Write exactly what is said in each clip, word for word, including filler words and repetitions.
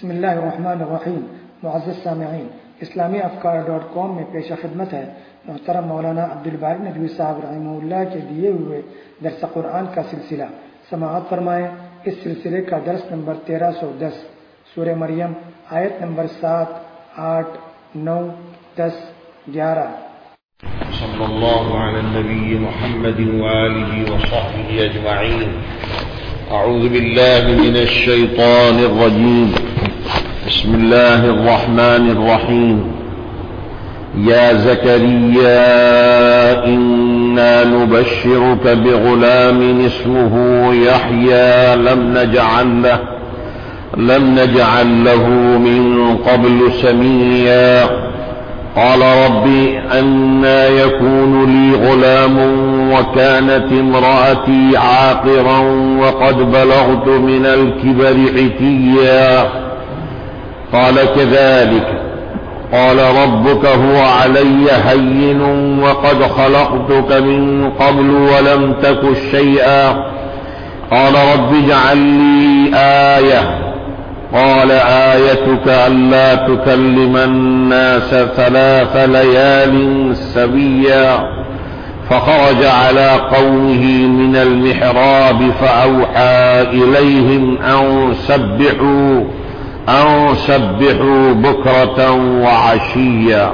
بسم اللہ الرحمن الرحیم۔ معزز سامعین، اسلامی افکار ڈاٹ کام میں پیش خدمت ہے محترم مولانا عبدالباری ندوی صاحب رحمہ اللہ کے دیے ہوئے درس قرآن کا سلسلہ۔ سماعت فرمائیں۔ اس سلسلے کا درس نمبر تیرہ سو دس، سورہ مریم، آیت نمبر سات، آٹھ، نو، دس، گیارہ۔ صلی اللہ علی النبی محمد وآلہ وصحبہ اجمعین۔ اعوذ باللہ من الشیطان الرجیم، بسم اللہ الرحمن الرحیم۔ یا زکریا انا نبشرک بغلام اسمه یحیی لم نجعل له لم نجعل له من قبل سمیا قال رب أنا يكون لي غلام وكانت امرأتي عاقرا وقد بلغت من الكبر عتيا قال كذلك قال ربك هو علي هين وقد خلقتك من قبل ولم تك شيئا قال رب اجعل لي آية قال آيتك ألا تكلم الناس ثلاث ليال سويا فخرج على قومه من المحراب فأوحى إليهم أن سبحوا أن سبحوا بكرة وعشيا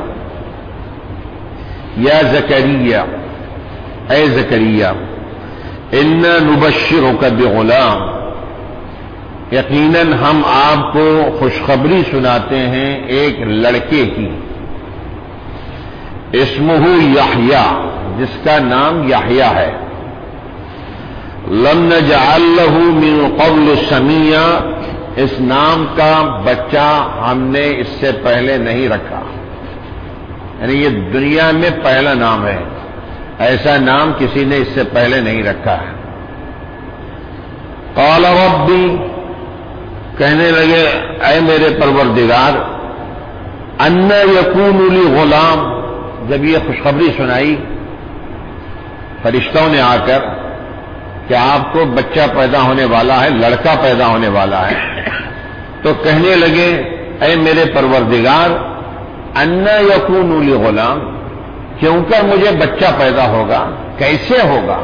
يا زكريا أي زكريا إنا نبشرك بغلام، یقیناً ہم آپ کو خوشخبری سناتے ہیں ایک لڑکے کی، اسمہ یحییٰ، جس کا نام یحییٰ ہے۔ لم نجعل له من قبل سمیا، اس نام کا بچہ ہم نے اس سے پہلے نہیں رکھا، یعنی یہ دنیا میں پہلا نام ہے، ایسا نام کسی نے اس سے پہلے نہیں رکھا ہے۔ قال ربی، کہنے لگے اے میرے پروردگار، انا یکون لی غلام، جب یہ خوشخبری سنائی فرشتوں نے آ کر کہ آپ کو بچہ پیدا ہونے والا ہے، لڑکا پیدا ہونے والا ہے، تو کہنے لگے اے میرے پروردگار، انا یکون لی غلام، کیوں کر مجھے بچہ پیدا ہوگا، کیسے ہوگا؟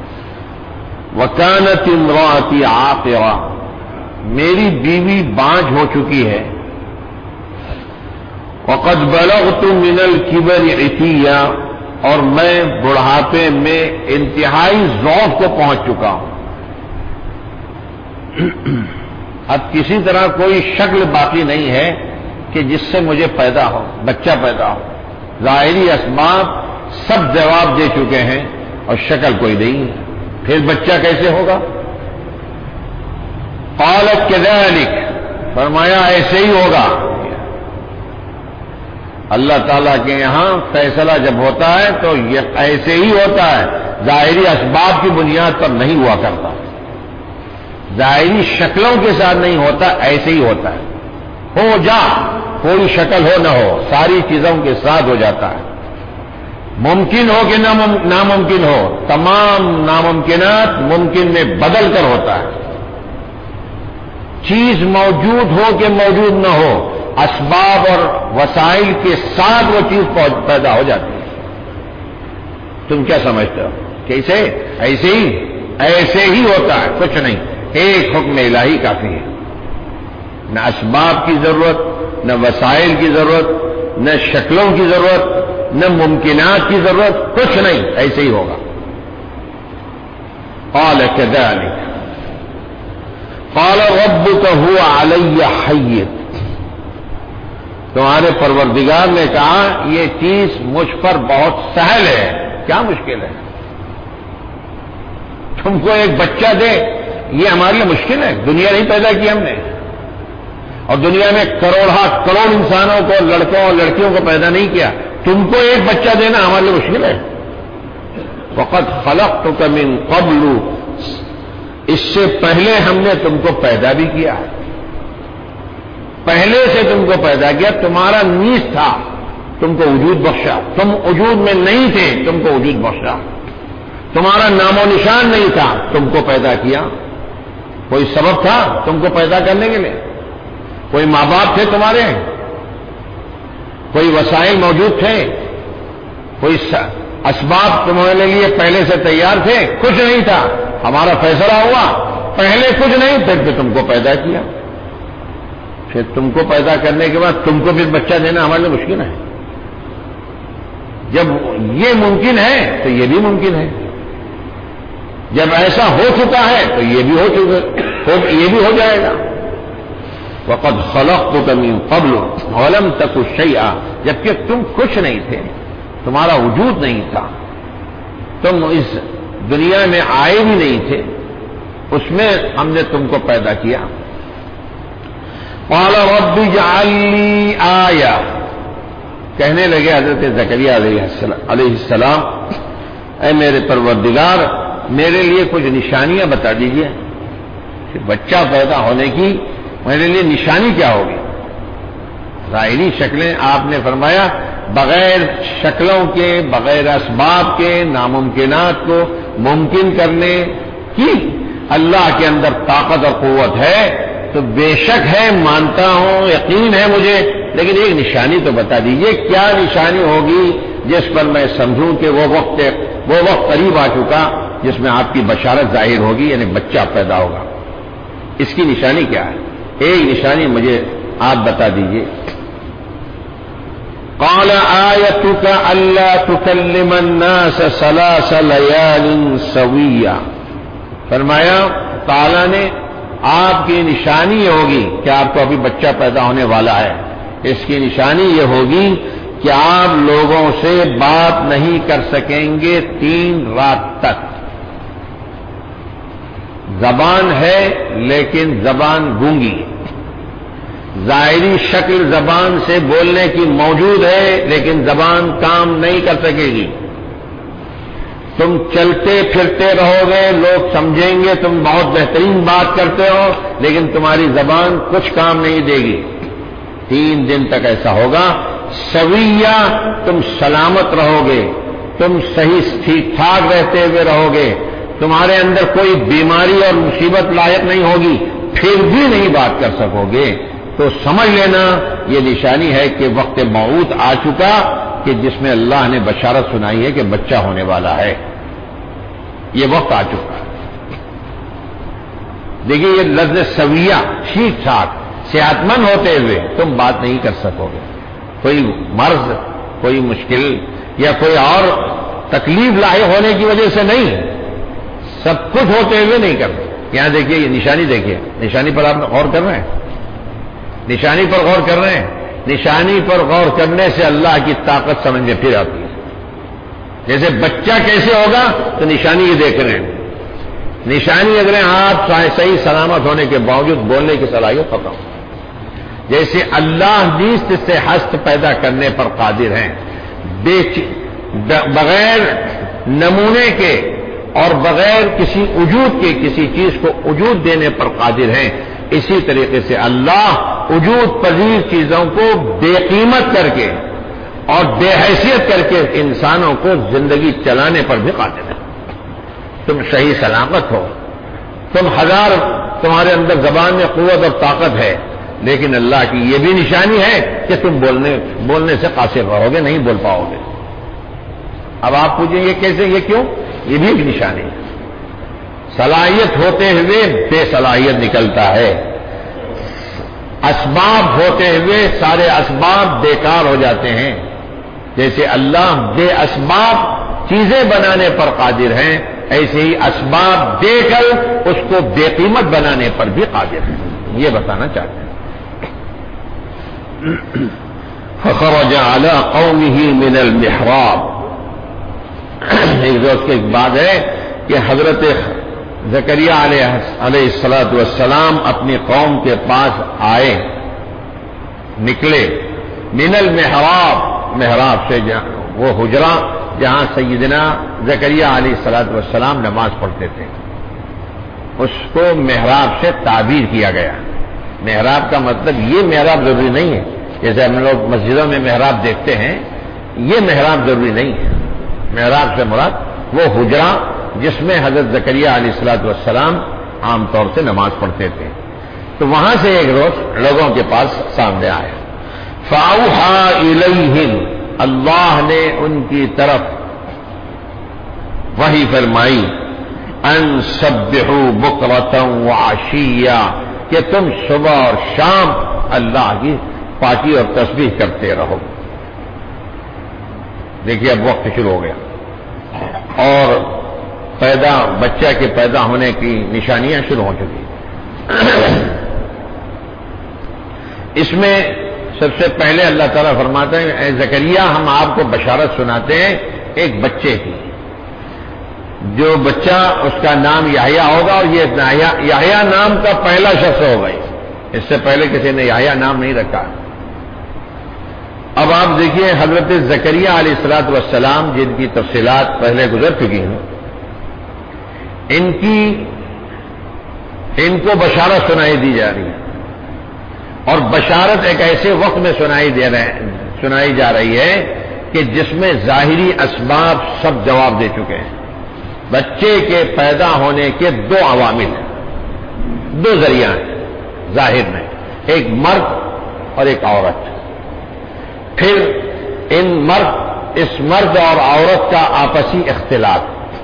وکانت امراتی عاقرا، میری بیوی بانجھ ہو چکی ہے، وقد بلغت من الكبر عتیا، اور میں بڑھاپے میں انتہائی ذوق کو پہنچ چکا ہوں، اب کسی طرح کوئی شکل باقی نہیں ہے کہ جس سے مجھے پیدا ہو، بچہ پیدا ہو، ظاہری اسباب سب جواب دے چکے ہیں اور شکل کوئی نہیں ہے، پھر بچہ کیسے ہوگا؟ قالت كذلك، فرمایا ایسے ہی ہوگا۔ اللہ تعالیٰ کے یہاں فیصلہ جب ہوتا ہے تو یہ ایسے ہی ہوتا ہے، ظاہری اسباب کی بنیاد پر نہیں ہوا کرتا، ظاہری شکلوں کے ساتھ نہیں ہوتا، ایسے ہی ہوتا ہے، ہو جا، کوئی شکل ہو نہ ہو، ساری چیزوں کے ساتھ ہو جاتا ہے، ممکن ہو کہ ناممکن ہو، تمام ناممکنات ممکن میں بدل کر ہوتا ہے، چیز موجود ہو کہ موجود نہ ہو، اسباب اور وسائل کے ساتھ وہ چیز پیدا ہو جاتی ہے۔ تم کیا سمجھتے ہو؟ کیسے؟ ایسے ہی ایسے ہی ہوتا ہے، کچھ نہیں، ایک حکم الہی کافی ہے، نہ اسباب کی ضرورت، نہ وسائل کی ضرورت، نہ شکلوں کی ضرورت، نہ ممکنات کی ضرورت، کچھ نہیں، ایسے ہی ہوگا۔ قال كذلك قال ربك هو علي حي، تمہارے پروردگار نے کہا یہ چیز مجھ پر بہت سہل ہے، کیا مشکل ہے؟ تم کو ایک بچہ دے، یہ ہمارے لیے مشکل ہے، دنیا نہیں پیدا کی ہم نے، اور دنیا میں کروڑا کروڑ انسانوں کو، لڑکوں اور لڑکیوں کو پیدا نہیں کیا، تم کو ایک بچہ دینا ہمارے لیے مشکل ہے۔ وقد خلقتك من قبل، اس سے پہلے ہم نے تم کو پیدا بھی کیا، پہلے سے تم کو پیدا کیا، تمہارا نیز تھا، تم کو وجود بخشا، تم وجود میں نہیں تھے، تم کو وجود بخشا، تمہارا نام و نشان نہیں تھا، تم کو پیدا کیا، کوئی سبب تھا تم کو پیدا کرنے کے لیے؟ کوئی ماں باپ تھے تمہارے؟ کوئی وسائل موجود تھے؟ کوئی اسباب تمہارے لیے پہلے سے تیار تھے؟ کچھ نہیں تھا. ہمارا فیصلہ ہوا پہلے کچھ نہیں، پھر پھر تم کو پیدا کیا. پھر تم کو پیدا کرنے کے بعد تم کو پھر بچہ دینا ہمارے لیے مشکل ہے. جب یہ ممکن ہے تو یہ بھی ممکن ہے. جب ایسا ہو چکا ہے تو یہ بھی ہو چکا یہ بھی ہو جائے گا. وقد خلقتک من قبل ولم تک شیئا، جبکہ تم کچھ نہیں تھے، تمہارا وجود نہیں تھا، تم اس دنیا میں آئے بھی نہیں تھے، اس میں ہم نے تم کو پیدا کیا. قال رب اجعل لی آیہ، کہنے لگے حضرت زکریا علیہ السلام، اے میرے پروردگار میرے لیے کچھ نشانیاں بتا دیجئے کہ بچہ پیدا ہونے کی میرے لیے نشانی کیا ہوگی. ظاہری شکلیں آپ نے فرمایا بغیر شکلوں کے، بغیر اسباب کے ناممکنات کو ممکن کرنے کی اللہ کے اندر طاقت اور قوت ہے تو بے شک ہے، مانتا ہوں، یقین ہے مجھے، لیکن ایک نشانی تو بتا دیجئے کیا نشانی ہوگی جس پر میں سمجھوں کہ وہ وقت وہ وقت قریب آ چکا جس میں آپ کی بشارت ظاہر ہوگی، یعنی بچہ پیدا ہوگا. اس کی نشانی کیا ہے؟ ایک نشانی مجھے آپ بتا دیجئے. قال آیتک الا تکلم الناس ثلاث لیال سویا، فرمایا تعالیٰ نے آپ کی نشانی ہوگی کہ آپ کو ابھی بچہ پیدا ہونے والا ہے، اس کی نشانی یہ ہوگی کہ آپ لوگوں سے بات نہیں کر سکیں گے تین رات تک. زبان ہے لیکن زبان گونگی، ظاہری شکل زبان سے بولنے کی موجود ہے لیکن زبان کام نہیں کر سکے گی. تم چلتے پھرتے رہو گے، لوگ سمجھیں گے تم بہت بہترین بات کرتے ہو، لیکن تمہاری زبان کچھ کام نہیں دے گی. تین دن تک ایسا ہوگا. سویہ، تم سلامت رہو گے، تم صحیح ٹھیک ٹھاک رہتے ہوئے رہو گے، تمہارے اندر کوئی بیماری اور مصیبت لاحق نہیں ہوگی، پھر بھی نہیں بات کر سکو گے. تو سمجھ لینا یہ نشانی ہے کہ وقت موعود آ چکا کہ جس میں اللہ نے بشارت سنائی ہے کہ بچہ ہونے والا ہے. یہ وقت آ چکا ہے. دیکھیے یہ لفظ سویہ، ٹھیک ٹھاک، صحت مند ہوتے ہوئے تم بات نہیں کر سکو گے. کوئی مرض، کوئی مشکل یا کوئی اور تکلیف لاحق ہونے کی وجہ سے نہیں، سب کچھ ہوتے ہوئے نہیں کرتے. یہاں دیکھیے یہ نشانی، دیکھیے نشانی پر آپ غور کر رہے ہیں، نشانی پر غور کر رہے ہیں. نشانی پر غور کرنے سے اللہ کی طاقت سمجھ میں پھر آتی ہے. جیسے بچہ کیسے ہوگا تو نشانی یہ دیکھ رہے ہیں. نشانی اگر آپ صحیح سلامت ہونے کے باوجود بولنے کی صلاحیت ختم. جیسے اللہ نیست سے ہست پیدا کرنے پر قادر ہیں، بغیر نمونے کے اور بغیر کسی وجود کے کسی چیز کو وجود دینے پر قادر ہیں، اسی طریقے سے اللہ وجود پذیر چیزوں کو بے قیمت کر کے اور بے حیثیت کر کے انسانوں کو زندگی چلانے پر بھی قادر ہے. تم صحیح سلامت ہو، تم ہزار تمہارے اندر زبان میں قوت اور طاقت ہے، لیکن اللہ کی یہ بھی نشانی ہے کہ تم بولنے بولنے سے قاصر رہو گے، نہیں بول پاؤ گے. اب آپ پوچھیں یہ کیسے، یہ کیوں؟ یہ بھی ایک نشانی ہے. صلاحیت ہوتے ہوئے بے صلاحیت نکلتا ہے، اسباب ہوتے ہوئے سارے اسباب بیکار ہو جاتے ہیں. جیسے اللہ بے اسباب چیزیں بنانے پر قادر ہیں، ایسے ہی اسباب دے کر اس کو بے قیمت بنانے پر بھی قادر ہیں. یہ بتانا چاہتے ہیں. فخرج على قومه من المحراب. ایک دوست کے ایک بات ہے کہ حضرت زکریا علیہ الصلوۃ والسلام اپنی قوم کے پاس آئے، نکلے من المحراب، محراب سے وہ حجرہ جہاں سیدنا زکریا علیہ الصلوۃ والسلام نماز پڑھتے تھے، اس کو محراب سے تعبیر کیا گیا. محراب کا مطلب یہ محراب ضروری نہیں ہے جیسے ہم لوگ مسجدوں میں محراب دیکھتے ہیں، یہ محراب ضروری نہیں ہے. محراب سے مراد وہ حجرہ جس میں حضرت زکریا علیہ الصلوۃ والسلام عام طور سے نماز پڑھتے تھے. تو وہاں سے ایک روز لوگوں کے پاس سامنے آیا. فَأَوْحَىٰ إِلَيْهِمْ، اللہ نے ان کی طرف وحی فرمائی، ان سبحوا بکرۃ وعشیہ، کہ تم صبح اور شام اللہ کی پاکی اور تسبیح کرتے رہو. دیکھیے اب وقت شروع ہو گیا اور پیدا بچہ کے پیدا ہونے کی نشانیاں شروع ہو چکی. اس میں سب سے پہلے اللہ تعالیٰ فرماتے ہیں اے زکریا ہم آپ کو بشارت سناتے ہیں ایک بچے کی، جو بچہ اس کا نام یحییٰ ہوگا، اور یہ یحییٰ نام کا پہلا شخص ہوگا. اس سے پہلے کسی نے یحییٰ نام نہیں رکھا. اب آپ دیکھیے حضرت زکریا علیہ الصلوۃ والسلام جن کی تفصیلات پہلے گزر چکی ہیں، ان کی ان کو بشارت سنائی دی جا رہی ہے، اور بشارت ایک ایسے وقت میں سنائی دے رہے سنائی جا رہی ہے کہ جس میں ظاہری اسباب سب جواب دے چکے ہیں. بچے کے پیدا ہونے کے دو عوامل ہیں، دو ذریعہ ہیں ظاہر میں، ایک مرد اور ایک عورت. پھر ان مرد اس مرد اور عورت کا آپسی اختلاط،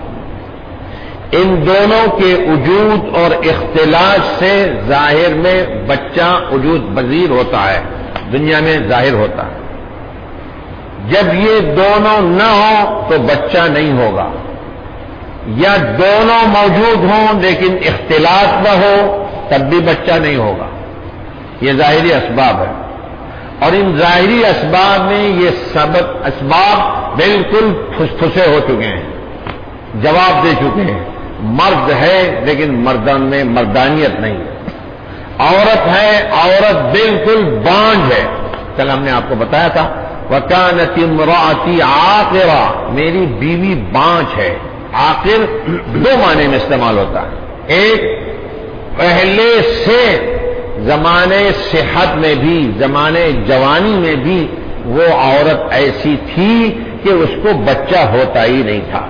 ان دونوں کے وجود اور اختلاط سے ظاہر میں بچہ وجود پذیر ہوتا ہے، دنیا میں ظاہر ہوتا ہے. جب یہ دونوں نہ ہوں تو بچہ نہیں ہوگا، یا دونوں موجود ہوں لیکن اختلاط نہ ہو تب بھی بچہ نہیں ہوگا. یہ ظاہری اسباب ہے، اور ان ظاہری اسباب میں یہ سبب اسباب بالکل پھسے ہو چکے ہیں، جواب دے چکے ہیں. مرد ہے لیکن مردان میں مردانیت نہیں ہے، عورت ہے عورت بالکل بانج ہے. کل ہم نے آپ کو بتایا تھا وَكَانَتِ امْرَأَتِي عَاقِرَةً، میری بیوی بانج ہے. عاقر دو معنی میں استعمال ہوتا ہے، ایک پہلے سے زمانے صحت میں بھی زمانے جوانی میں بھی وہ عورت ایسی تھی کہ اس کو بچہ ہوتا ہی نہیں تھا،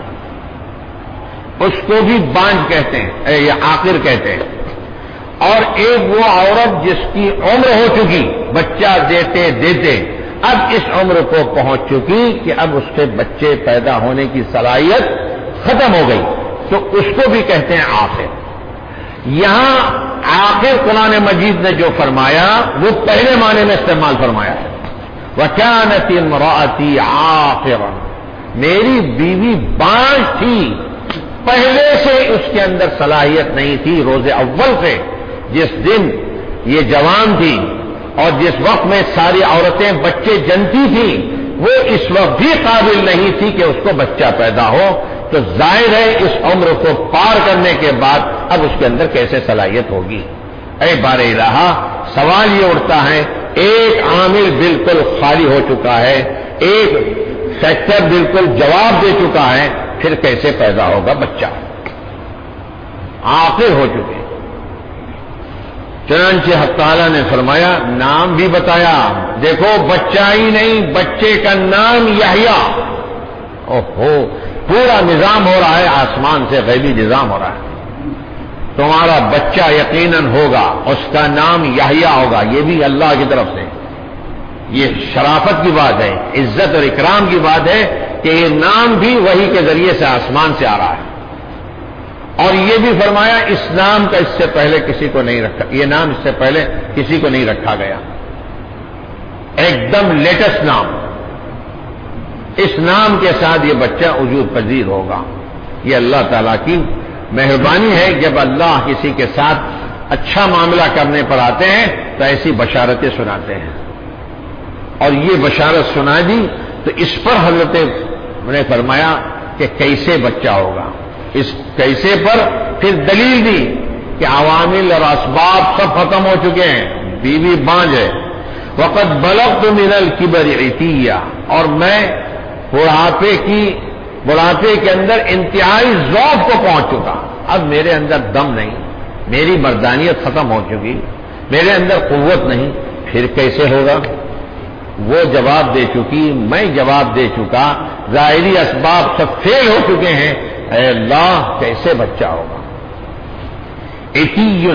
اس کو بھی بانج کہتے ہیں یا عاقر کہتے ہیں. اور ایک وہ عورت جس کی عمر ہو چکی بچہ دیتے دیتے اب اس عمر کو پہنچ چکی کہ اب اس کے بچے پیدا ہونے کی صلاحیت ختم ہو گئی، تو اس کو بھی کہتے ہیں عاقر. یہاں عاقر قرآن مجید نے جو فرمایا وہ پہلے معنی میں استعمال فرمایا ہے. وَكَانَتِ امْرَأَتِي عَاقِرًا، میری بیوی بانج تھی، پہلے سے اس کے اندر صلاحیت نہیں تھی. روز اول سے جس دن یہ جوان تھی اور جس وقت میں ساری عورتیں بچے جنتی تھیں، وہ اس وقت بھی قابل نہیں تھی کہ اس کو بچہ پیدا ہو. تو ظاہر ہے اس عمر کو پار کرنے کے بعد اب اس کے اندر کیسے صلاحیت ہوگی. اے بار الہ، سوال یہ اٹھتا ہے ایک عامل بالکل خالی ہو چکا ہے، ایک فیکٹر بالکل جواب دے چکا ہے، پھر کیسے پیدا ہوگا بچہ؟ عاقل ہو چکے. چنانچہ حق تعالیٰ نے فرمایا، نام بھی بتایا. دیکھو بچہ ہی نہیں، بچے کا نام یحییٰ. اوہو، پورا نظام ہو رہا ہے، آسمان سے غیبی نظام ہو رہا ہے. تمہارا بچہ یقیناً ہوگا، اس کا نام یحییٰ ہوگا. یہ بھی اللہ کی طرف سے، یہ شرافت کی بات ہے، عزت اور اکرام کی بات ہے کہ یہ نام بھی وحی کے ذریعے سے آسمان سے آ رہا ہے. اور یہ بھی فرمایا اس نام کا اس سے پہلے کسی کو نہیں رکھا، یہ نام اس سے پہلے کسی کو نہیں رکھا گیا، ایک دم لیٹسٹ نام. اس نام کے ساتھ یہ بچہ وجود پذیر ہوگا. یہ اللہ تعالیٰ کی مہربانی ہے، جب اللہ کسی کے ساتھ اچھا معاملہ کرنے پر آتے ہیں تو ایسی بشارتیں سناتے ہیں. اور یہ بشارت سنا دی تو اس پر حضرت نے فرمایا کہ کیسے بچہ ہوگا. اس کیسے پر پھر دلیل دی کہ عوامل اور اسباب سب ختم ہو چکے ہیں، بیوی بانج ہے. وقد بلغت من الکبر عتیہ، اور میں بڑھاپے کی بڑھاپے کے اندر انتہائی ضعف کو پہنچ چکا. اب میرے اندر دم نہیں، میری مردانیت ختم ہو چکی، میرے اندر قوت نہیں، پھر کیسے ہوگا؟ وہ جواب دے چکی، میں جواب دے چکا، ظاہری اسباب سب فیل ہو چکے ہیں. اے اللہ کیسے بچہ ہوگا؟ عتیٌ،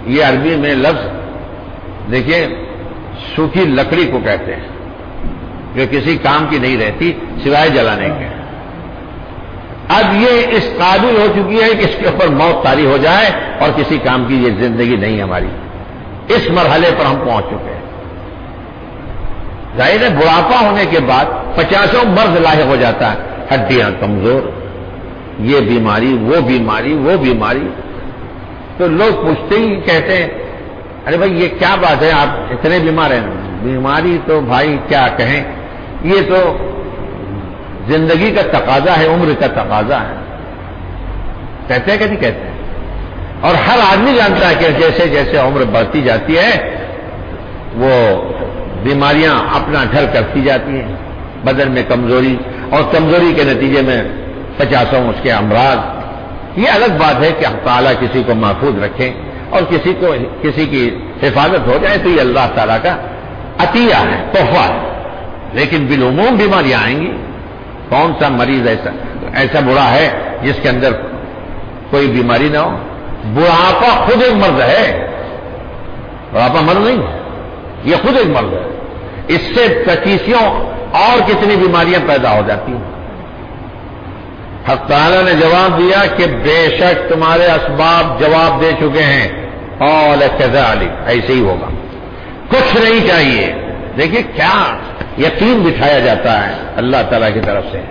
یہ عربی میں لفظ دیکھیے سوکھی لکڑی کو کہتے ہیں جو کسی کام کی نہیں رہتی سوائے جلانے کے. اب یہ اس قابل ہو چکی ہے کہ اس کے اوپر موت طاری ہو جائے اور کسی کام کی یہ زندگی نہیں ہماری. اس مرحلے پر ہم پہنچ چکے ہیں. ظاہر ہے بڑھاپا ہونے کے بعد پچاسوں مرض لاحق ہو جاتا ہے. ہڈیاں کمزور، یہ بیماری وہ بیماری وہ بیماری. تو لوگ پوچھتے ہی کہتے ہیں ارے بھائی یہ کیا بات ہے آپ اتنے بیمار ہیں. بیماری تو بھائی کیا کہیں، یہ تو زندگی کا تقاضا ہے، عمر کا تقاضا ہے. کہتے ہیں کہ نہیں کہتے ہیں. اور ہر آدمی جانتا ہے کہ جیسے جیسے عمر بڑھتی جاتی ہے وہ بیماریاں اپنا ڈھل کرتی جاتی ہیں، بدن میں کمزوری، اور کمزوری کے نتیجے میں پچاسوں اس کے امراض. یہ الگ بات ہے کہ اللہ تعالیٰ کسی کو محفوظ رکھے اور کسی کو کسی کی حفاظت ہو جائے تو یہ اللہ تعالیٰ کا عطیہ ہے، تحفہ ہے. لیکن بالعموم بیماریاں آئیں گی. کون سا مریض ایسا ایسا بوڑھا ہے جس کے اندر کوئی بیماری نہ ہو؟ بڑھاپا خود ایک مرض ہے. بڑھاپا مرض نہیں ہے، یہ خود ایک مرض ہے. اس سے پچیسوں اور کتنی بیماریاں پیدا ہو جاتی ہیں. حق تعالیٰ نے جواب دیا کہ بے شک تمہارے اسباب جواب دے چکے ہیں. قال كذلك، ایسے ہی ہوگا، کچھ نہیں چاہیے. دیکھیے کیا یقین بٹھایا جاتا ہے اللہ تعالیٰ کی طرف سے.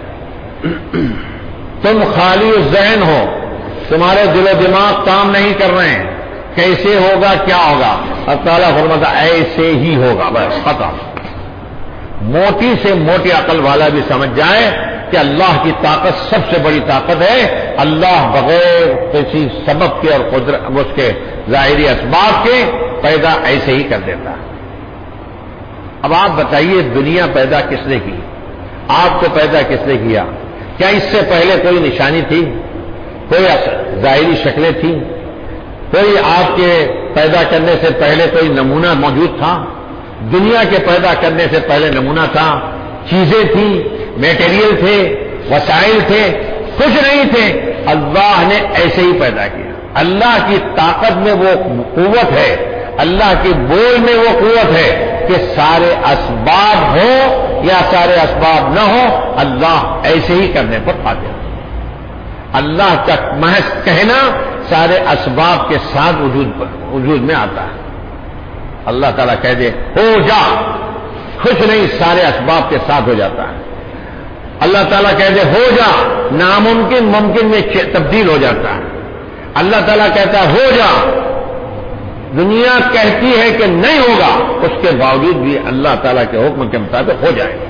تم خالی ذہن ہو، تمہارے دل و دماغ کام نہیں کر رہے ہیں، کیسے ہوگا کیا ہوگا. اللہ تعالیٰ فرماتا ایسے ہی ہوگا، بس ختم. موٹی سے موٹی عقل والا بھی سمجھ جائے کہ اللہ کی طاقت سب سے بڑی طاقت ہے. اللہ بغیر کسی سبب کے اور قدرت اس کے ظاہری اسباب کے پیدا ایسے ہی کر دیتا ہے. اب آپ بتائیے دنیا پیدا کس نے کی؟ آپ کو پیدا کس نے کیا؟ کیا اس سے پہلے کوئی نشانی تھی؟ کوئی ظاہری شکلیں تھیں؟ کوئی آپ کے پیدا کرنے سے پہلے کوئی نمونہ موجود تھا؟ دنیا کے پیدا کرنے سے پہلے نمونہ تھا؟ چیزیں تھیں، میٹیریل تھے، وسائل تھے؟ کچھ نہیں تھے. اللہ نے ایسے ہی پیدا کیا. اللہ کی طاقت میں وہ قوت ہے، اللہ کے بول میں وہ قوت ہے کہ سارے اسباب ہو یا سارے اسباب نہ ہو، اللہ ایسے ہی کرنے پر قادر ہے. اللہ کا محض کہنا سارے اسباب کے ساتھ وجود پر وجود میں آتا ہے. اللہ تعالیٰ کہہ دے ہو جا، کچھ نہیں، سارے اسباب کے ساتھ ہو جاتا ہے. اللہ تعالیٰ کہہ دے ہو جا، ناممکن ممکن میں تبدیل ہو جاتا ہے. اللہ تعالیٰ کہتا ہے ہو جا، دنیا کہتی ہے کہ نہیں ہوگا، اس کے باوجود بھی اللہ تعالیٰ کے حکم کے مطابق ہو جائے گا.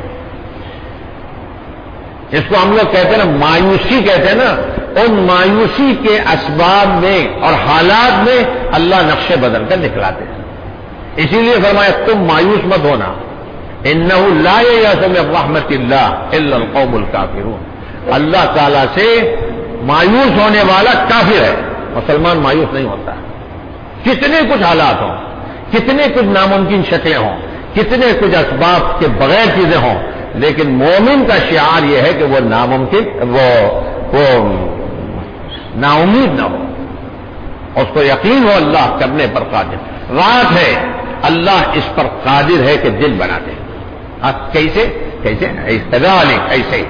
اس کو ہم لوگ کہتے ہیں نا مایوسی کہتے ہیں نا، ان مایوسی کے اسباب میں اور حالات میں اللہ نقشے بدل کر دکھلاتے ہیں. اسی لیے فرمایا تم مایوس مت ہونا. انہ لا یأس من رحمت اللہ الا القوم الکافرون. اللہ تعالیٰ سے مایوس ہونے والا کافر ہے، مسلمان مایوس نہیں ہوتا. کتنے کچھ حالات ہوں، کتنے کچھ ناممکن شکلیں ہوں، کتنے کچھ اسباب کے بغیر چیزیں ہوں، لیکن مومن کا شعار یہ ہے کہ وہ ناممکن وہ وہ نا امید نہ ہو، اس کو یقین ہو اللہ کرنے پر قادر. رات ہے، اللہ اس پر قادر ہے کہ دن بنا دے. کیسے کیسے ایسے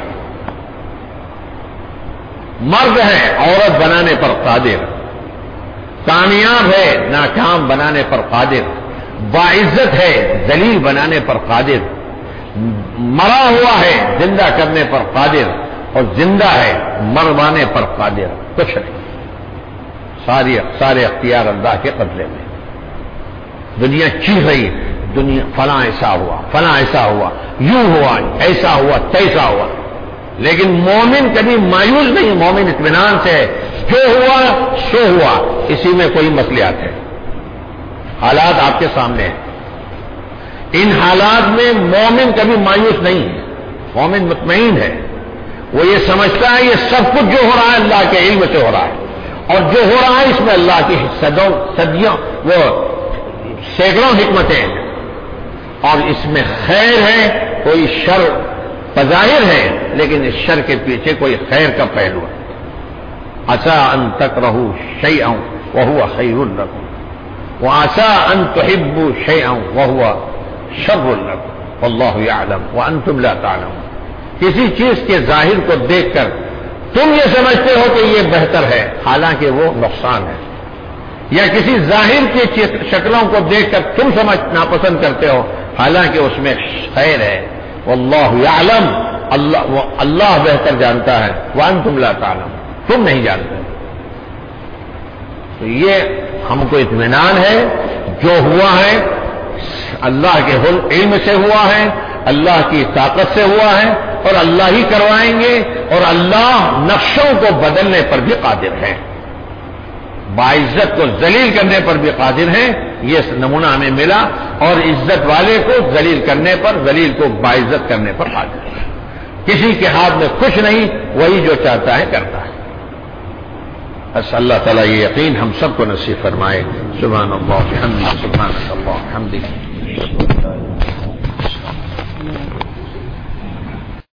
مرد ہے عورت بنانے پر قادر، کامیاب ہے ناکام بنانے پر قادر، باعزت ہے ذلیل بنانے پر قادر، مرا ہوا ہے زندہ کرنے پر قادر، اور زندہ ہے مروانے پر قادر. کچھ نہیں، ساری سارے اختیار اللہ کے قبضے میں. دنیا چیخ رہی ہے، دنیا فلاں ایسا ہوا، فلاں ایسا ہوا، یوں ہوا، ایسا ہوا، تیسا ہوا. لیکن مومن کبھی مایوس نہیں، مومن اطمینان سے ہے، جو ہوا سو ہوا. اسی میں کوئی مسئلات ہے، حالات آپ کے سامنے ہیں. ان حالات میں مومن کبھی مایوس نہیں ہے، مومن مطمئن ہے. وہ یہ سمجھتا ہے یہ سب کچھ جو ہو رہا ہے اللہ کے علم سے ہو رہا ہے، اور جو ہو رہا ہے اس میں اللہ کی صدوں صدیوں وہ سینکڑوں حکمتیں ہیں، اور اس میں خیر ہے، کوئی شر بظاہر ہے لیکن اس شر کے پیچھے کوئی خیر کا پہلو ہے. عسیٰ ان تکرہوا شیئا وہو خیر لکم. وعسى ان تحبوا شيئا وهو شر لكم والله يعلم وانتم لا تعلمون. کسی چیز کے ظاہر کو دیکھ کر تم یہ سمجھتے ہو کہ یہ بہتر ہے حالانکہ وہ نقصان ہے، یا کسی ظاہر کی شکلوں کو دیکھ کر تم سمجھ ناپسند کرتے ہو حالانکہ اس میں خیر ہے. واللہ یعلم، اللہ اللہ بہتر جانتا ہے، وانتم لا تعلمون، تم نہیں جانتے. تو یہ ہم کو اطمینان ہے، جو ہوا ہے اللہ کے علم سے ہوا ہے، اللہ کی طاقت سے ہوا ہے، اور اللہ ہی کروائیں گے، اور اللہ نقشوں کو بدلنے پر بھی قادر ہے، باعزت کو ذلیل کرنے پر بھی قادر ہیں. یہ نمونہ ہمیں ملا، اور عزت والے کو ذلیل کرنے پر، ذلیل کو باعزت کرنے پر قادر ہے. کسی کے ہاتھ میں کچھ نہیں، وہی جو چاہتا ہے کرتا ہے. بس اللہ تعالیٰ یہ یقین ہم سب کو نصیب فرمائے. سبحان اللہ وبحمدہ، سبحان اللہ وبحمدہ.